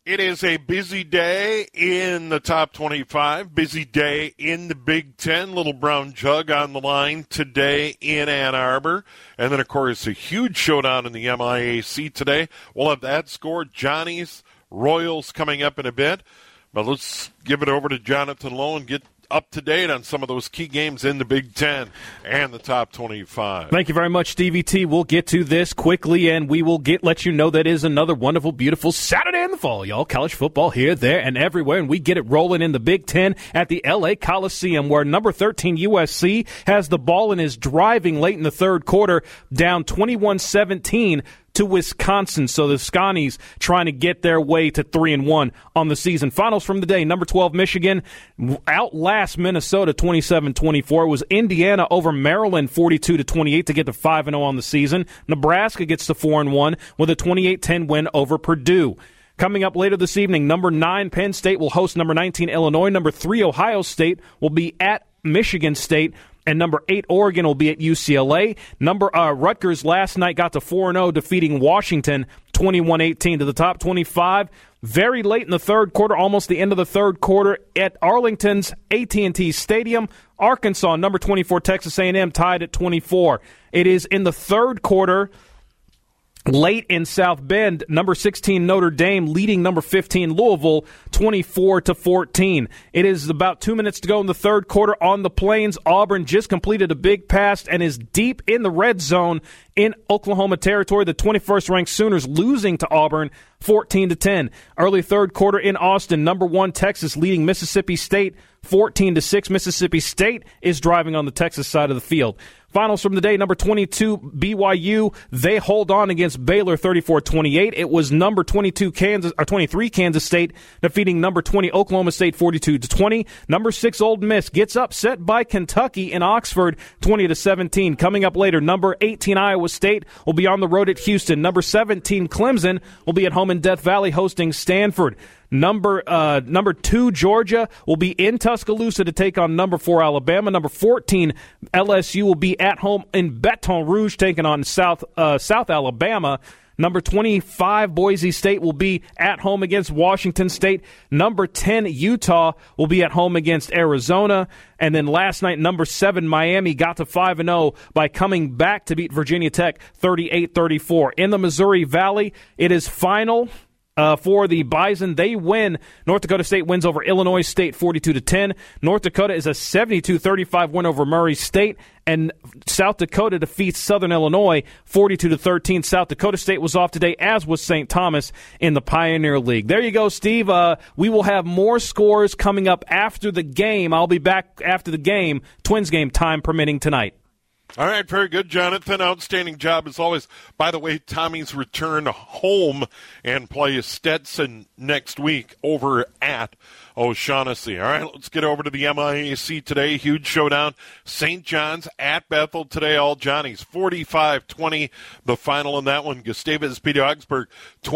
It is a busy day in the top 25, busy day in the Big Ten. Little Brown Jug on the line today in Ann Arbor. And then, of course, a huge showdown in the MIAC today. We'll have that score, Johnny's Royals, coming up in a bit. But let's give it over to Jonathan Lowe and get up to date on some of those key games in the Big Ten and the top 25. Thank you very much, Stevie T. We'll get to this quickly, and we will let you know that is another wonderful, beautiful Saturday in the fall, y'all. College football here, there, and everywhere, and we get it rolling in the Big Ten at the L.A. Coliseum, where number 13 USC has the ball and is driving late in the third quarter, down 21-17 to Wisconsin. So the Scotties trying to get their way to 3-1 on the season. Finals from the day: number 12 Michigan outlast Minnesota 27-24. It was Indiana over Maryland 42-28 to get to 5-0 on the season. Nebraska gets to 4-1 with a 28-10 win over Purdue. Coming up later this evening, number 9 Penn State will host number 19 Illinois. Number 3 Ohio State will be at Michigan State. And number 8, Oregon, will be at UCLA. Rutgers last night got to 4-0, defeating Washington 21-18 to the top 25. Very late in the third quarter, almost the end of the third quarter, at Arlington's AT&T Stadium, Arkansas, number 24, Texas A&M, tied at 24. It is in the third quarter, late in South Bend, number 16 Notre Dame leading number 15 Louisville 24-14. It is about 2 minutes to go in the third quarter on the Plains. Auburn just completed a big pass and is deep in the red zone in Oklahoma territory. The 21st ranked Sooners losing to Auburn 14-10. Early third quarter in Austin, number 1 Texas leading Mississippi State 14-6. Mississippi State is driving on the Texas side of the field. Finals from the day: number 22 BYU, they hold on against Baylor 34-28. It was number 23 Kansas State defeating number 20 Oklahoma State 42-20. Number 6 Ole Miss gets upset by Kentucky in Oxford 20-17. Coming up later, number 18 Iowa State will be on the road at Houston. Number 17 Clemson will be at home in Death Valley hosting Stanford. Number 2 Georgia will be in Tuscaloosa to take on number 4 Alabama. Number 14 LSU will be at home in Baton Rouge taking on South Alabama. Number 25 Boise State will be at home against Washington State. Number 10 Utah will be at home against Arizona. And then last night, number 7 Miami got to 5-0 by coming back to beat Virginia Tech 38-34. In the Missouri Valley, it is final for the Bison. They win. North Dakota State wins over Illinois State 42-10. North Dakota is a 72-35 win over Murray State. And South Dakota defeats Southern Illinois 42-13. South Dakota State was off today, as was St. Thomas in the Pioneer League. There you go, Steve. We will have more scores coming up after the game. I'll be back after the game, Twins game, time permitting tonight. All right, very good, Jonathan. Outstanding job as always. By the way, Tommy's return home and play Stetson next week over at O'Shaughnessy. All right, let's get over to the MIAC today. Huge showdown. St. John's at Bethel today. All Johnnies 45-20. The final in that one. Gustavus beat Augsburg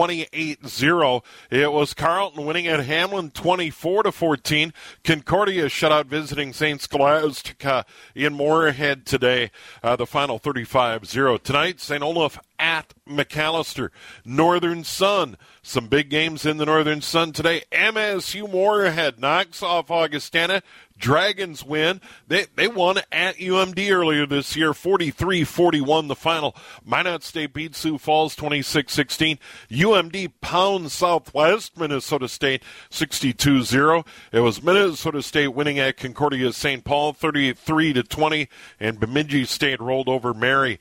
28-0. It was Carleton winning at Hamlin 24-14. Concordia shut out visiting St. Scholastica in Moorhead today. The final 35-0. Tonight, St. Olaf at McAllister. Northern Sun. Some big games in the Northern Sun today. MSU Moorhead knocks off Augustana. Dragons win. They won at UMD earlier this year, 43-41 the final. Minot State beat Sioux Falls 26-16. UMD pounds Southwest Minnesota State 62-0. It was Minnesota State winning at Concordia St. Paul 33-20, and Bemidji State rolled over Mary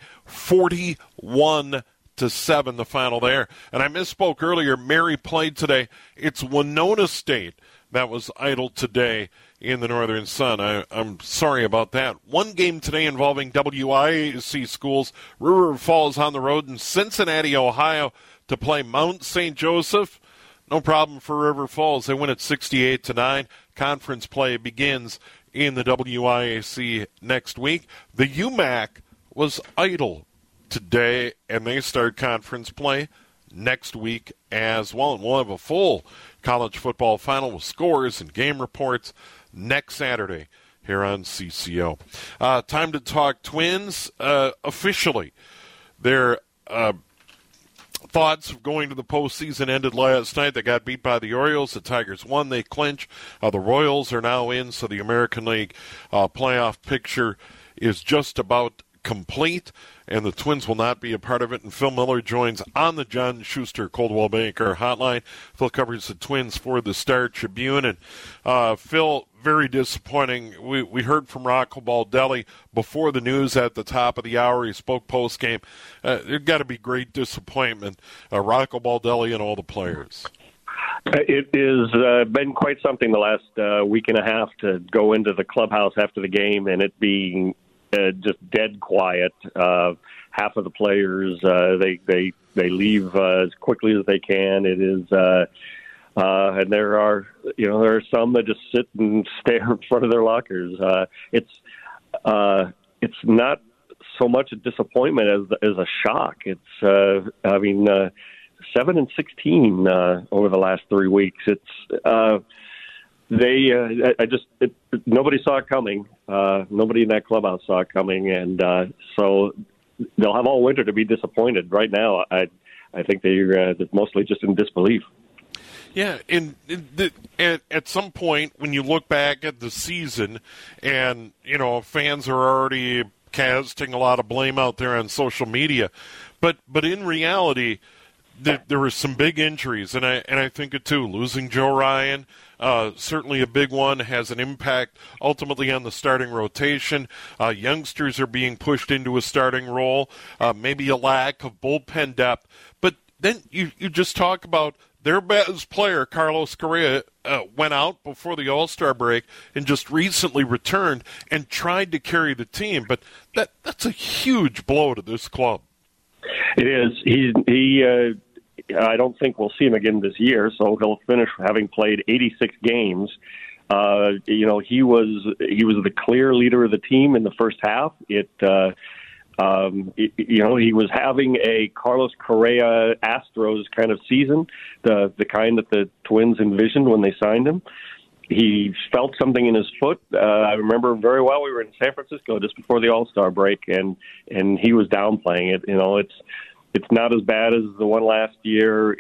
41-7 the final there. And I misspoke earlier. Mary played today. It's Winona State that was idle today in the Northern Sun. I'm sorry about that. One game today involving WIAC schools. River Falls on the road in Cincinnati, Ohio to play Mount St. Joseph. No problem for River Falls. They win at 68-9. Conference play begins in the WIAC next week. The UMAC was idle today, and they start conference play next week as well. And we'll have a full college football final with scores and game reports next Saturday here on CCO. Time to talk Twins officially. Their thoughts of going to the postseason ended last night. They got beat by the Orioles. The Tigers won. They clinch. The Royals are now in, so the American League playoff picture is just about complete, and the Twins will not be a part of it. And Phil Miller joins on the John Schuster Coldwell Banker hotline. Phil covers the Twins for the Star-Tribune. And Phil, very disappointing. We heard from Rocco Baldelli before the news at the top of the hour. He spoke post-game. There's got to be great disappointment. Rocco Baldelli and all the players. It has been quite something the last week and a half to go into the clubhouse after the game and it being just dead quiet. Half of the players they leave as quickly as they can. It is, and there are some that just sit and stare in front of their lockers. It's not so much a disappointment as a shock. It's 7-16 over the last 3 weeks. It's nobody saw it coming. Nobody in that clubhouse saw it coming, and so they'll have all winter to be disappointed. Right now, I think they're mostly just in disbelief. Yeah, at some point when you look back at the season, and fans are already casting a lot of blame out there on social media, but in reality, there were some big injuries, and I think it too. Losing Joe Ryan, certainly a big one, has an impact ultimately on the starting rotation. Youngsters are being pushed into a starting role, maybe a lack of bullpen depth. But then you just talk about their best player, Carlos Correa, went out before the All-Star break and just recently returned and tried to carry the team. But that's a huge blow to this club. It is. He I don't think we'll see him again this year, so he'll finish having played 86 games. He was the clear leader of the team in the first half. He was having a Carlos Correa Astros kind of season, the kind that the Twins envisioned when they signed him. He felt something in his foot. I remember very well. We were in San Francisco just before the All-Star break, and he was downplaying it. It's not as bad as the one last year.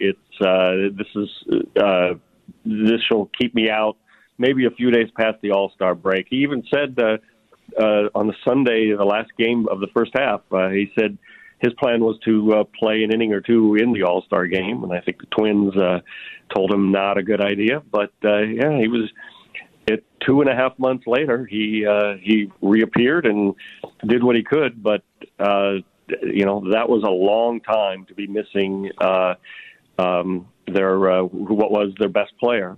This will keep me out maybe a few days past the All-Star break. He even said on the Sunday, the last game of the first half, he said his plan was to play an inning or two in the All-Star game, and I think the Twins told him not a good idea. But he was. 2.5 months later, he reappeared and did what he could, but. That was a long time to be missing what was their best player.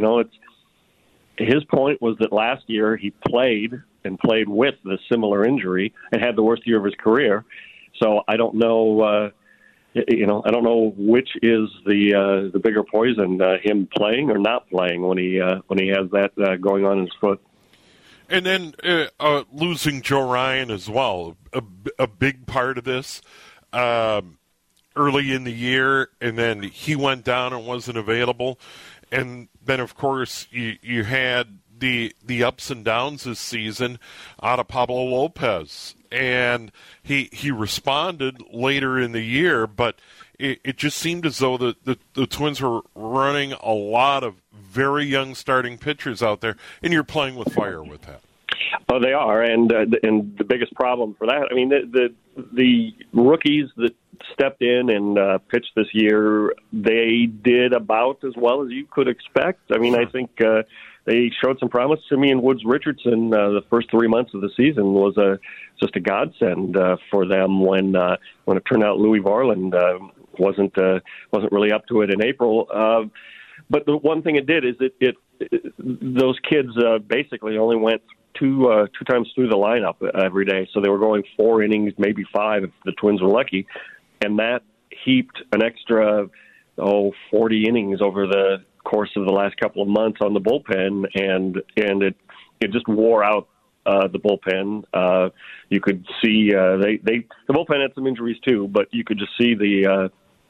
His point was that last year he played with the similar injury and had the worst year of his career. So I don't know. I don't know which is the bigger poison, him playing or not playing when he has that going on in his foot. And then losing Joe Ryan as well, a big part of this early in the year, and then he went down and wasn't available. And then, of course, you had the ups and downs this season out of Pablo Lopez. And he responded later in the year, but it just seemed as though the Twins were running a lot of very young starting pitchers out there, and you're playing with fire with that. Oh, they are, and the biggest problem for that, I mean, the rookies that stepped in and pitched this year, they did about as well as you could expect. I mean, I think they showed some promise. Simeon Woods Richardson, the first 3 months of the season was just a godsend for them. When it turned out Louis Varland wasn't really up to it in April. But the one thing it did is it those kids basically only went two times through the lineup every day, so they were going 4 innings, maybe 5 if the Twins were lucky, and that heaped an extra 40 innings over the course of the last couple of months on the bullpen, and it just wore out the bullpen. You could see the bullpen had some injuries too, but you could just see the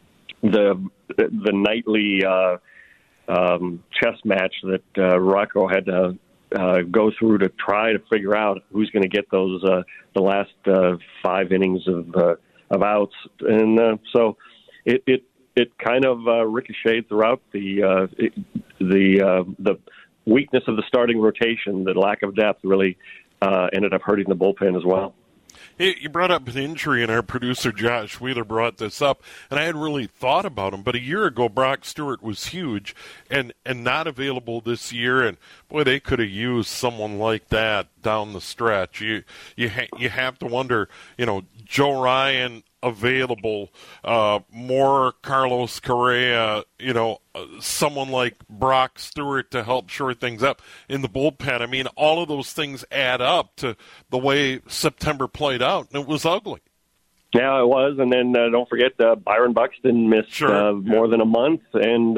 nightly chess match that Rocco had to go through to try to figure out who's going to get those the last 5 innings of outs, and so it kind of ricocheted throughout the weakness of the starting rotation. The lack of depth really ended up hurting the bullpen as well. Hey, you brought up an injury, and our producer Josh Wheeler brought this up, and I hadn't really thought about him. But a year ago, Brock Stewart was huge and not available this year. And boy, they could have used someone like that down the stretch. You have to wonder, Joe Ryan available, more Carlos Correa, someone like Brock Stewart to help shore things up in the bullpen. I mean, all of those things add up to the way September played out, and it was ugly. Yeah, it was. And then don't forget Byron Buxton missed more than a month, and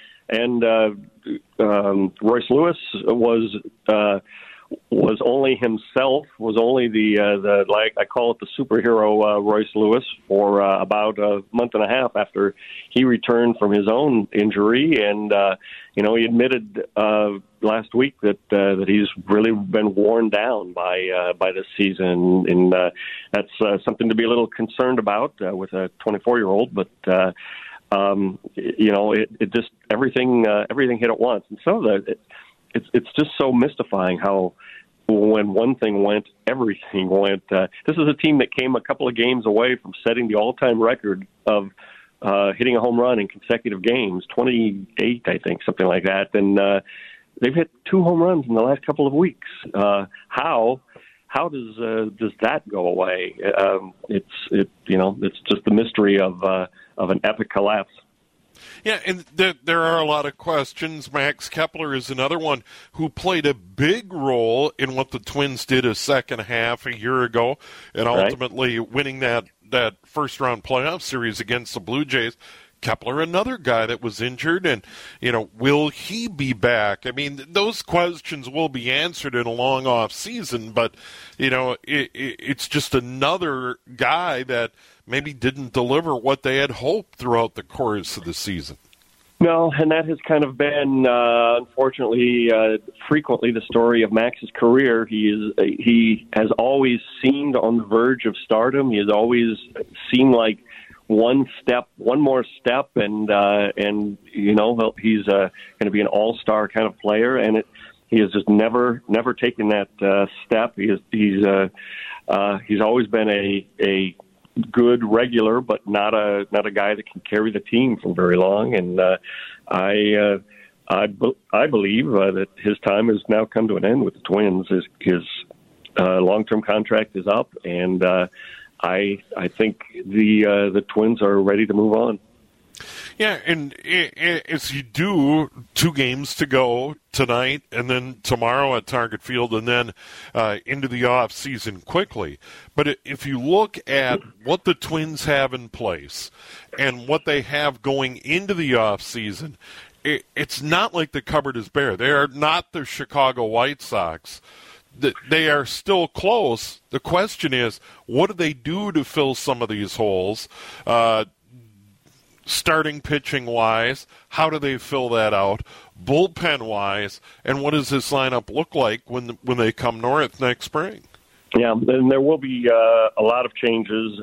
Royce Lewis was only himself, was only the like I call it the superhero Royce Lewis for about a month and a half after he returned from his own injury, and he admitted last week that he's really been worn down by this season, and that's something to be a little concerned about with a 24-year-old, but. It just everything hit at once, and so it's just so mystifying how when one thing went, everything went. This is a team that came a couple of games away from setting the all-time record of hitting a home run in consecutive games, 28, I think, something like that, and they've hit 2 home runs in the last couple of weeks. How does that go away? It's just the mystery of an epic collapse. Yeah, and there are a lot of questions. Max Kepler is another one who played a big role in what the Twins did a second half a year ago, and ultimately winning that first-round playoff series against the Blue Jays. Kepler, another guy that was injured, and, will he be back? I mean, those questions will be answered in a long off season, but, it's just another guy that maybe didn't deliver what they had hoped throughout the course of the season. No, and that has kind of been, unfortunately, frequently the story of Max's career. He has always seemed on the verge of stardom. He has always seemed like one more step, and he's going to be an all-star kind of player, and he has just never taken that step. He's always been a good regular, but not a guy that can carry the team for very long. And I believe that his time has now come to an end with the Twins. His long-term contract is up, and I think the Twins are ready to move on. Yeah, and as you do, 2 games to go tonight and then tomorrow at Target Field and then into the off season quickly. But if you look at what the Twins have in place and what they have going into the off season, it's not like the cupboard is bare. They are not the Chicago White Sox. They are still close. The question is, what do they do to fill some of these holes? Starting pitching-wise, how do they fill that out? Bullpen-wise, and what does this lineup look like when they come north next spring? Yeah, and there will be a lot of changes.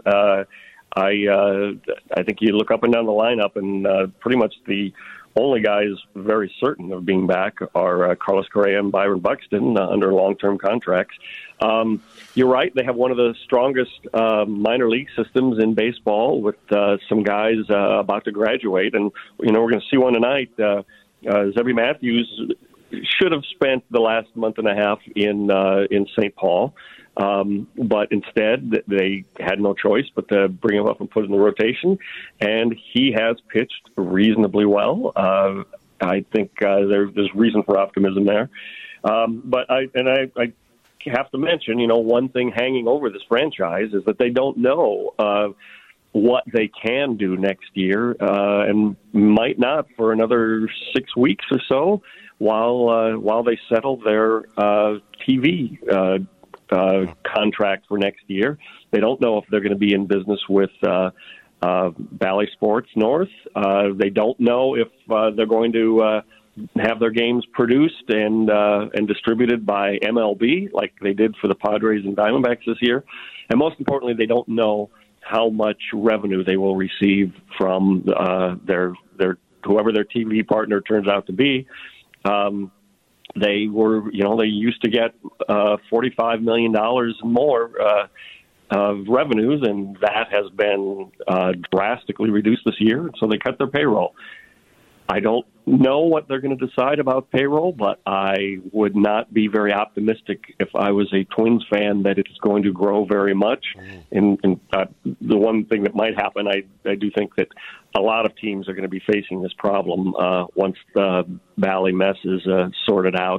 I think you look up and down the lineup, and pretty much the only guys very certain of being back are Carlos Correa and Byron Buxton under long-term contracts. You're right. They have one of the strongest minor league systems in baseball with some guys about to graduate. And, we're going to see one tonight. Zebby Matthews should have spent the last month and a half in St. Paul. But instead, they had no choice but to bring him up and put him in the rotation. And he has pitched reasonably well. I think there's reason for optimism there. But I have to mention, one thing hanging over this franchise is that they don't know what they can do next year, and might not for another 6 weeks or so, while they settle their TV contract for next year. They don't know if they're going to be in business with Bally Sports North. They don't know if they're going to have their games produced and distributed by MLB like they did for the Padres and Diamondbacks this year. And most importantly, they don't know how much revenue they will receive from their whoever their TV partner turns out to be. They used to get $45 million more of revenues, and that has been drastically reduced this year. So they cut their payroll. I don't know what they're going to decide about payroll, but I would not be very optimistic if I was a Twins fan that it's going to grow very much. And the one thing that might happen, I do think that a lot of teams are going to be facing this problem once the Bally mess is sorted out.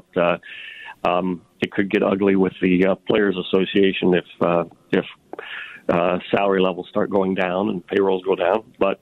It could get ugly with the Players Association if salary levels start going down and payrolls go down. But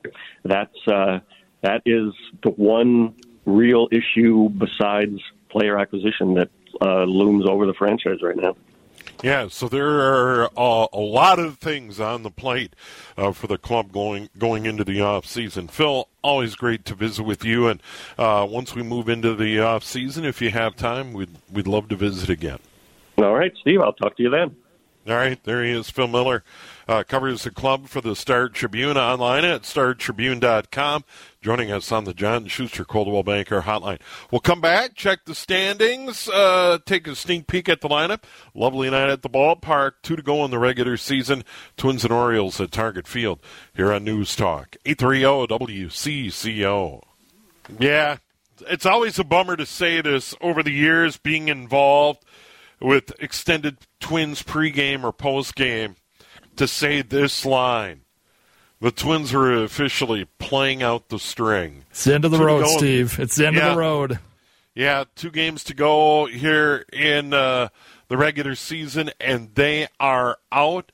that is the one real issue besides player acquisition that looms over the franchise right now. Yeah, so there are a lot of things on the plate for the club going into the off season. Phil, always great to visit with you, and once we move into the off season, if you have time, we'd love to visit again. All right, Steve, I'll talk to you then. All right, there he is, Phil Miller, covers the club for the Star Tribune online at startribune.com, joining us on the John Schuster Coldwell Banker Hotline. We'll come back, check the standings, take a sneak peek at the lineup. Lovely night at the ballpark, 2 to go in the regular season. Twins and Orioles at Target Field here on News Talk 830 WCCO. Yeah, it's always a bummer to say this over the years, being involved with extended Twins pregame or postgame, to say this line. The Twins are officially playing out the string. It's the end of the road, Steve. It's the end of the road. Yeah, 2 games to go here in the regular season, and they are out.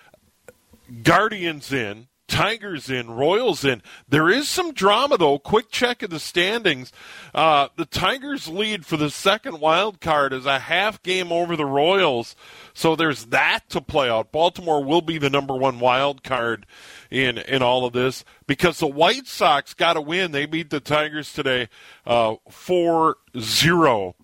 Guardians in, Tigers in, Royals in. There is some drama, though. Quick check of the standings. The Tigers lead for the second wild card is a half game over the Royals, so there's that to play out. Baltimore will be the number 1 wild card in all of this because the White Sox got a win. They beat the Tigers today 4-0.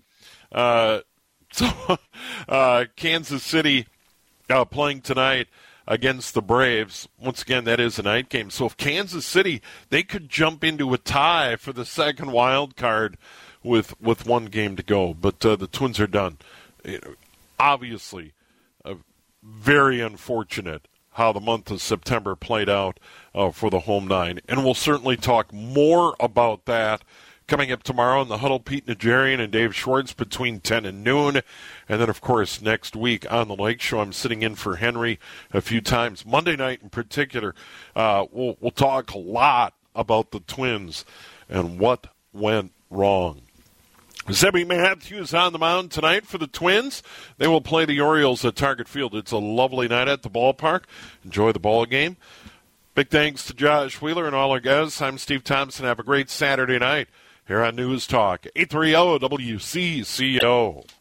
Kansas City playing tonight against the Braves. Once again, that is a night game. So if Kansas City, they could jump into a tie for the second wild card with 1 game to go. But the Twins are done. Obviously, very unfortunate how the month of September played out for the home 9. And we'll certainly talk more about that coming up tomorrow in the Huddle. Pete Najarian and Dave Schwartz between 10 and noon. And then, of course, next week on the Lake Show, I'm sitting in for Henry a few times. Monday night in particular, we'll talk a lot about the Twins and what went wrong. Zebby Matthews on the mound tonight for the Twins. They will play the Orioles at Target Field. It's a lovely night at the ballpark. Enjoy the ball game. Big thanks to Josh Wheeler and all our guests. I'm Steve Thompson. Have a great Saturday night here on News Talk 830 WCCO.